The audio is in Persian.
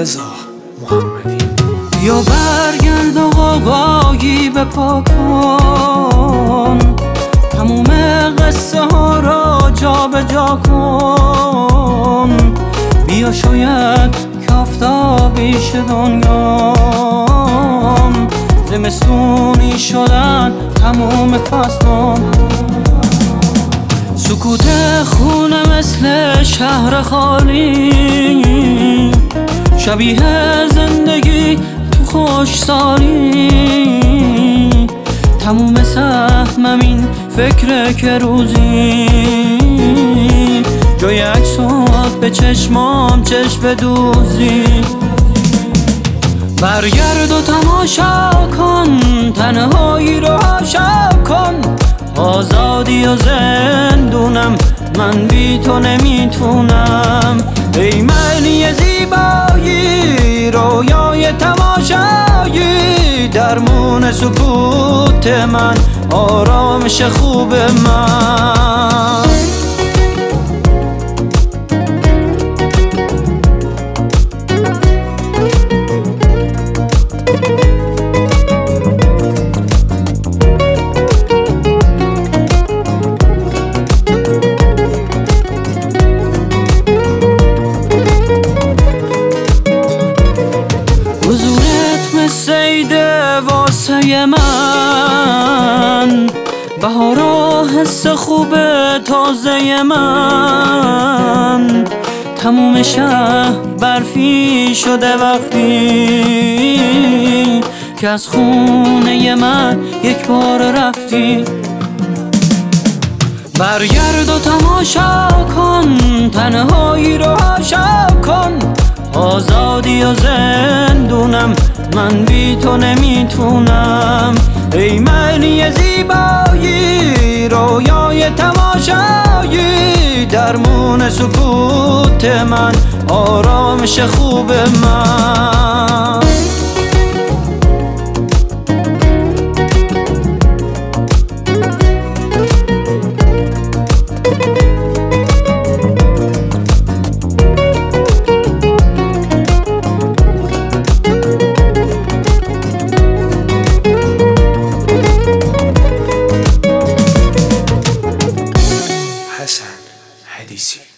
رضا محمدی. یا برگرد و غوغایی به پا کن، تموم قصه ها را جا به جا کن. بیا شاید که آفتابی شه دنیام، زمستونی شدن تموم فصلان. سکوت خونه مثل شهر خالی، شبیه زندگی تو خوشسالی. تموم سهمم این فکره که روزی جای عکسات به چشمام چشم دوزی. برگرد و تماشا کن، تنهایی رو عاشق کن. آزادی و زندونم، من بی تو نمیتونم. ای معنی زیبایی، رویای تماشایی، درمون سکوت من، آرامش خوب من. سیده واسه من، بهارا حس خوب تازه من. تموم شهر برفی شده وقتی که از خونه من یک بار رفتی. برگرد و تماشا کن، تنهایی رو عاشق کن. آزادی و زندونم، من بی تو نمیتونم. ای معنی زیبایی، رویای تماشایی، درمون سکوت من، آرامش خوب من. حسن حدیثی.